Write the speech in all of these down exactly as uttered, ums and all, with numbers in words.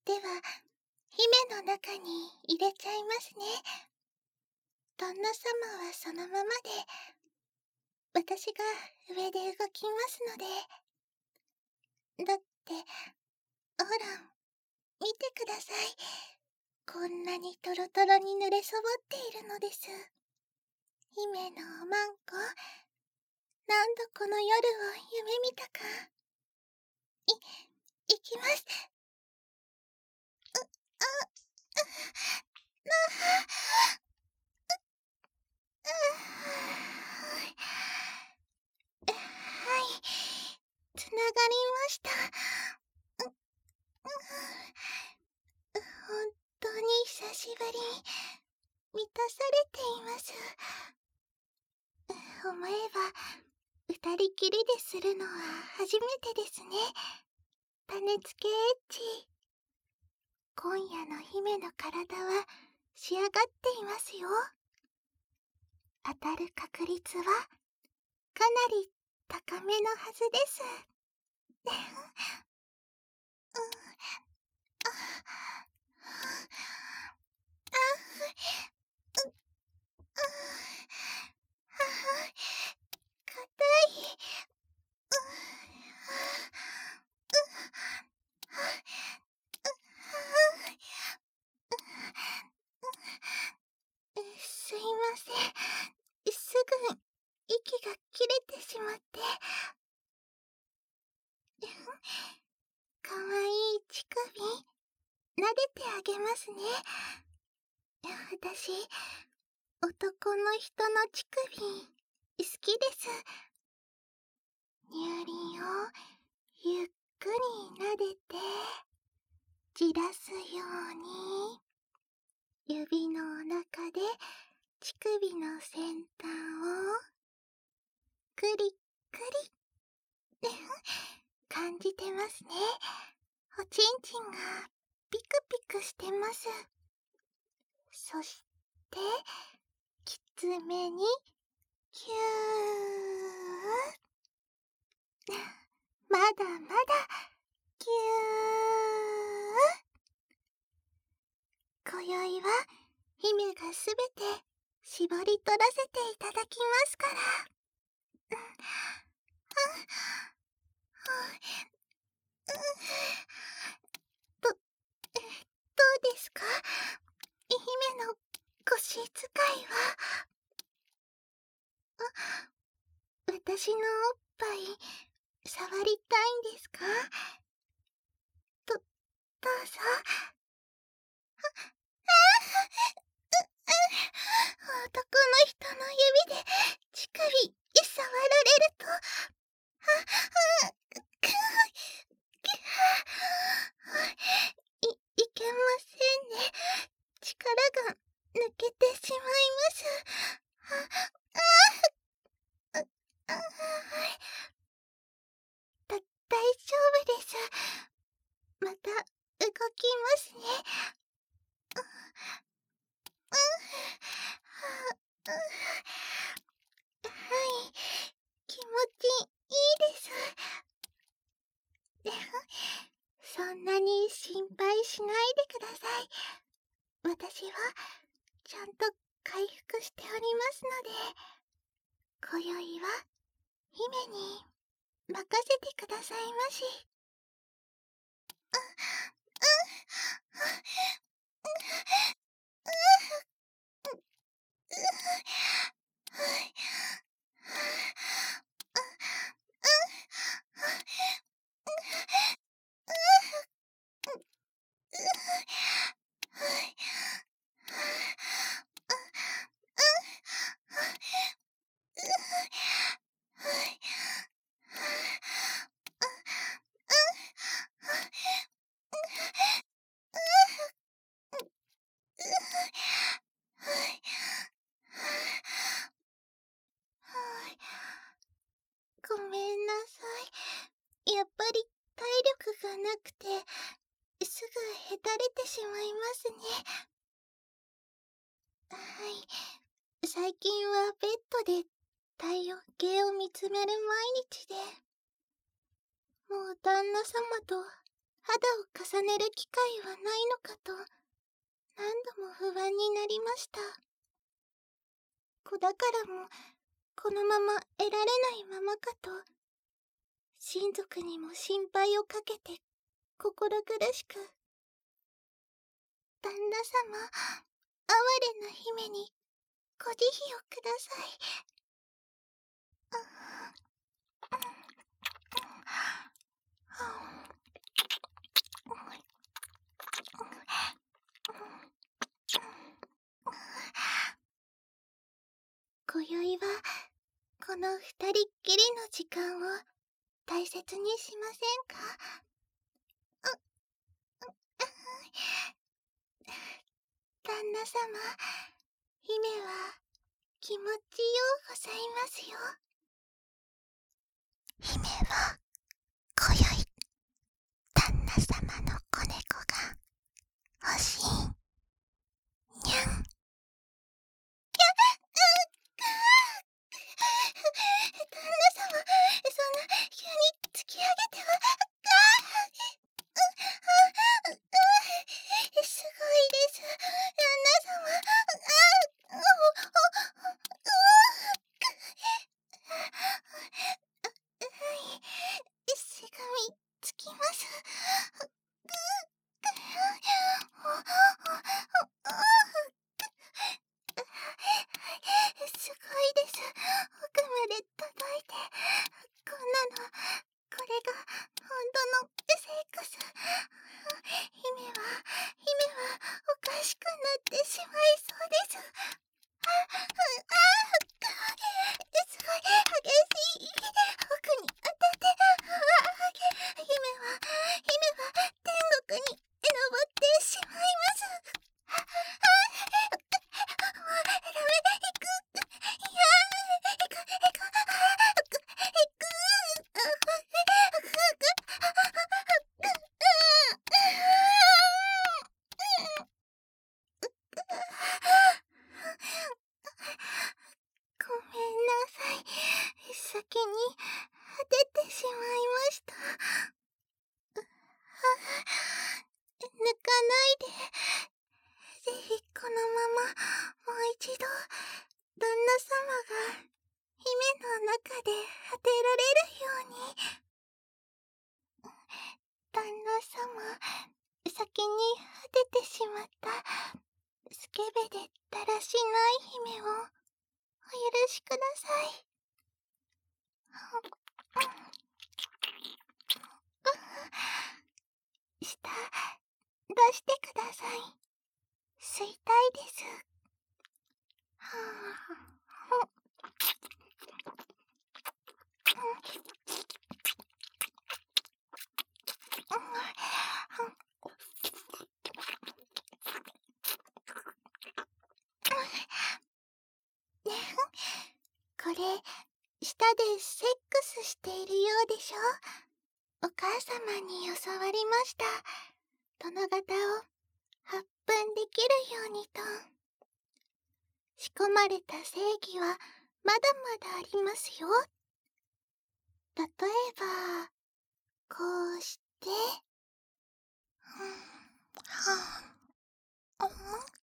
では、姫の中に入れちゃいますね。旦那様はそのままで、私が上で動きますので。だって、ほら、見てください。こんなにトロトロに濡れそぼっているのです。姫のおまんこ、何度この夜を夢見たか。い、いきます。う、あ、う、なあ、う、はい、つながりました。う、う、本当に久しぶり、満たされています。思えば、二人きりでするのは初めてですね。種付けエッチ。今夜の姫の体は仕上がっていますよ。当たる確率はかなり高めのはずです。うん、あ、あ、う、あ、あ、硬い。う、う、すいません。すぐ息が切れてしまって。かわいい乳首、撫でてあげますね。私、男の人の乳首、好きです。乳輪をゆっくり撫でて、じらすように、指の中で乳首の先端を、くりくり、感じてますね。おちんちんがピクピクしてます。そして、きつめに、キュー。まだまだ、キュー。今宵は、姫がすべて、絞り取らせていただきますから。うん、あ、あ、ど、どうですか？姫の腰使いは。あ、私のおっぱい、触りたいんですか？ど、どうぞ。あ、ああ、男の人の指で乳首触られると、あ、あ、く、く、い、いけませんね。力が抜けてしまいます。あ、あ、あ、あ、だ、大丈夫です。また、動きますね。うん、うん、はい、気持ちいいです。そんなに心配しないでください。私は、ちゃんと回復しておりますので、今宵は、姫に、任せてくださいまし。あ、あ、ごめんなさい。やっぱり体力がなくて、すぐへたれてしまいますね。はい。最近はベッドで体温計を見つめる毎日で、もう旦那様と肌を重ねる機会はないのかと何度も不安になりました。子宝もこのまま得られないままかと、親族にも心配をかけて心苦しく。旦那様、哀れな姫にご慈悲をください。今宵はこの二人っきりの時間を大切にしませんか？旦那様、姫は気持ちようございますよ。姫は今宵旦那様の子猫が欲しい。にゃん。旦那様、そんな急に突き上げては。すごいです、旦那様。しがみつきます。すごいです。奥まで届いて、こんなの、これが本当のセックス。姫は、姫はおかしくなってしまいそうです。あ、あ、すごい激しい。奥に当たって、姫は、姫は天国に登ってしまいます。ダメ、行く。いや、行く、行く、行く。ごめんなさい。先に果ててしまいました。抜かないで。ぜひこのままもう一度旦那様が姫の中で果てられるように。旦那様、先に果ててしまったスケベでだらしない姫をお許しください。舌出してください。吸いたいです。はあ、これ、舌でセックスしているようでしょ？お母様に教わりました。殿方を発奮できるようにと。仕込まれた正義はまだまだありますよ。例えば、こうして、はぁ、うん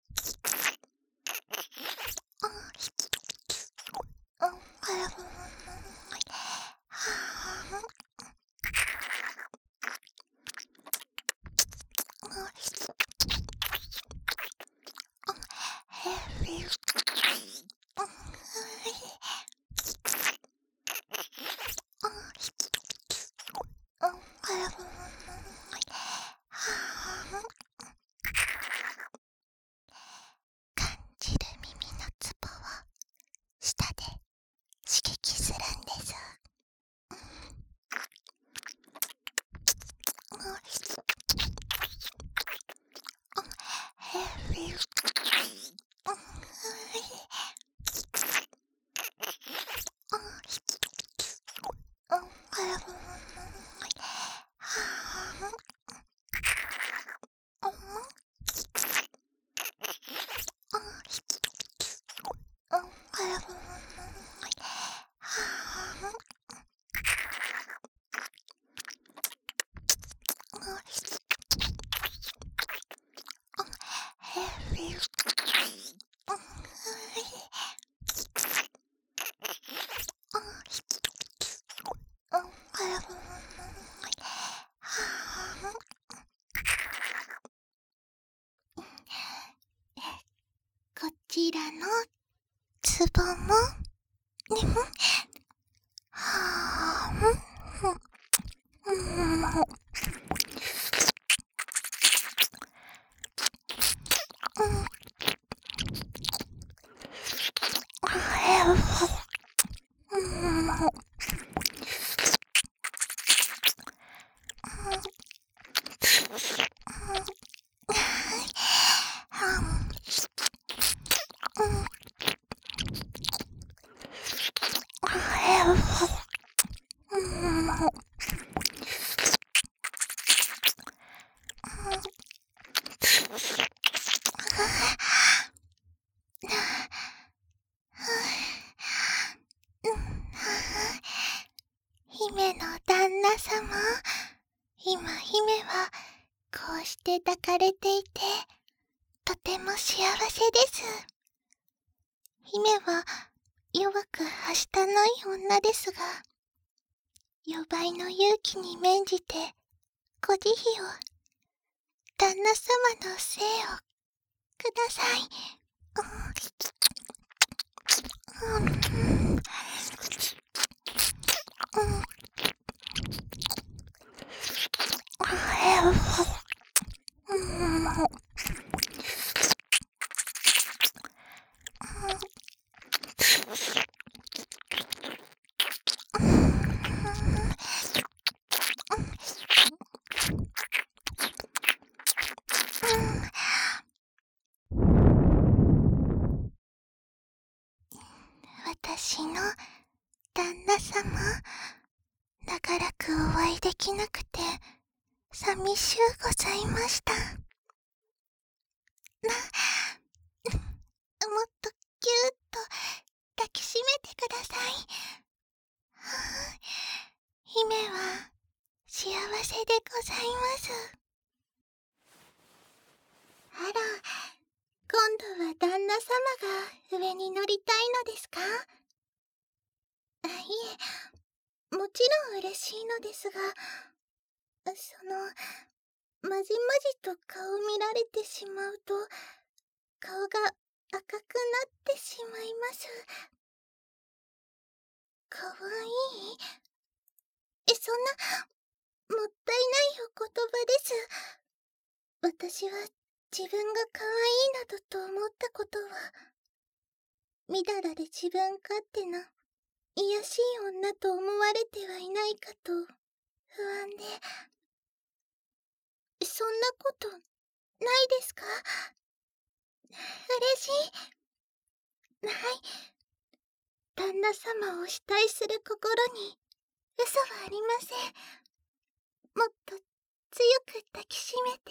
感じる耳のツボを舌で刺激するんです。 ちらのツボも、ねむ、はぁ、うん、うん、姫の旦那様、今姫はこうして抱かれていて、とても幸せです。姫は弱くはしたない女ですが、予売の勇気に免じて、ご慈悲を、旦那様の生をください。うんうんうん私の旦那様、長らくお会いできなくて、寂しゅうございました。な、もっとぎゅーっと抱きしめてください。はあ、姫は幸せでございます。あら、今度は旦那様が上に乗りたいのですか？あ、いえ、もちろん嬉しいのですが、その、まじまじと顔見られてしまうと、顔が赤くなってしまいます。かわいい？え、そんな、もったいないお言葉です。私は自分が可愛いなどと思ったことは、みだらで自分勝手な、卑しい女と思われてはいないかと、不安で。そんなこと、ないですか？嬉しい。はい。旦那様を死体する心に、嘘はありません。もっと強く抱きしめて。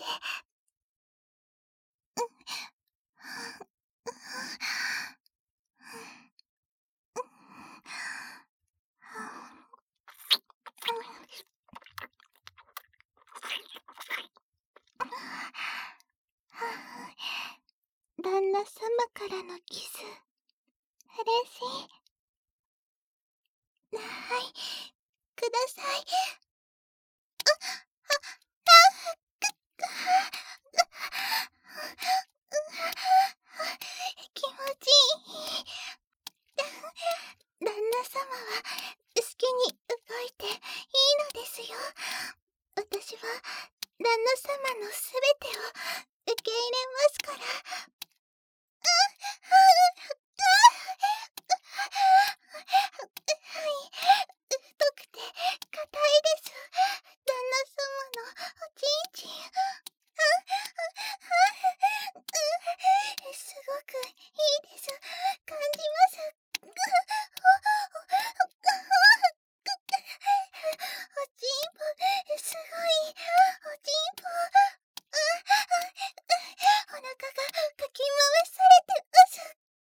旦那様からのキス、嬉しい。はい、ください。気持ちいい。旦那様は好きに動いていいのですよ。私は旦那様のすべてを受け入れますから。はい、太くて硬いです。旦那様のおちんちん。すごくいいです。感じます。おちんぽ、すごい。おちんぽ。お腹がかき回されてます。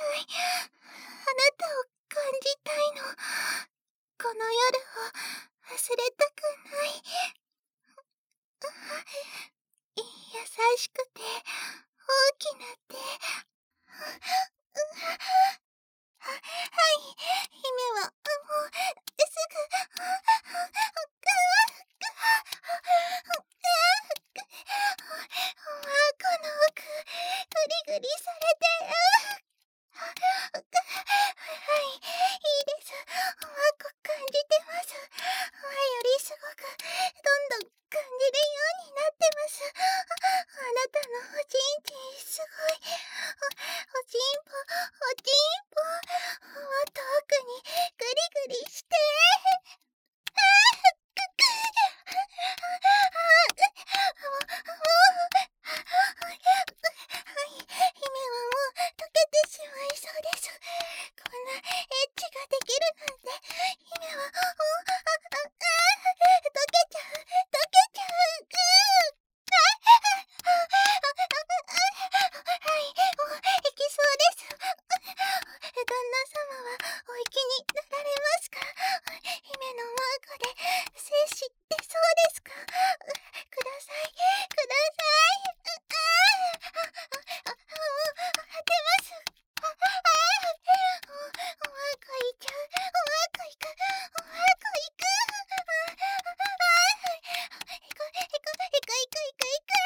い。あなたを感じたいの。この夜を忘れたくない。優しくて大きな手。は、はい、姫はもうすぐ。この奥、グリグリされて。はい、いいです。こ感じてます。前よりすごく、どんどん感じるようになってます。あなたのおちんちん、すごい。お、おちんぽ、おちんぽ。もっと奥にグリグリして。はい、姫はもう溶けてしまいそうです。こんなエッチができるなんて、姫は、お、あ、あ、あ、溶けちゃう、溶けちゃう、ぐー。はい、もう、いきそうです。旦那様は、お行きになられますか？姫のマークで、精子出そうですか？ください、ください。ああ、もう、出ます。ああ、お、おまーくいちゃう、おまーくいく、おまーくいく。ああ、いく、いく、いく、いく、いく、いく。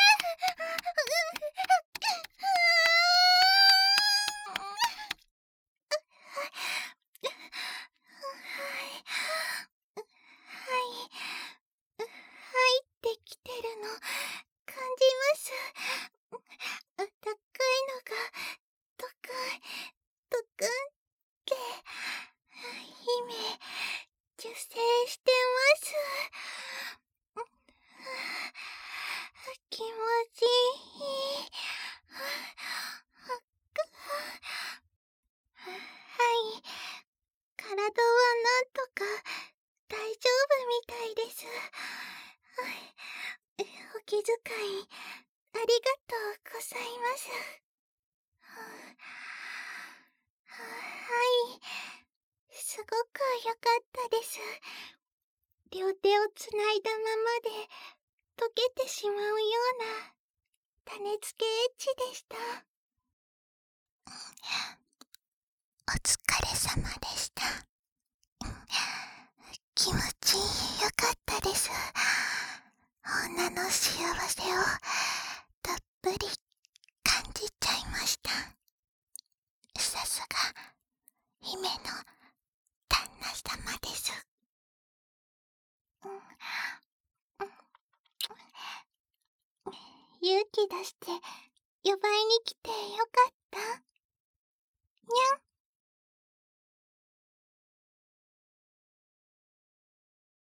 はい、入ってきてるの感じます。あったかいのがドクンドクンって姫受精してます。気持ちいい。はい、体はなんとか大丈夫みたいです。お気遣いありがとうございます。はい、すごく良かったです。両手をつないだままで溶けてしまうような種付けエッチでした。お疲れ様でした。気持ちよかったです。女の幸せをたっぷり感じちゃいました。さすが姫の旦那様です。うんうん、勇気出して呼ばいに来てよかった。にゃん。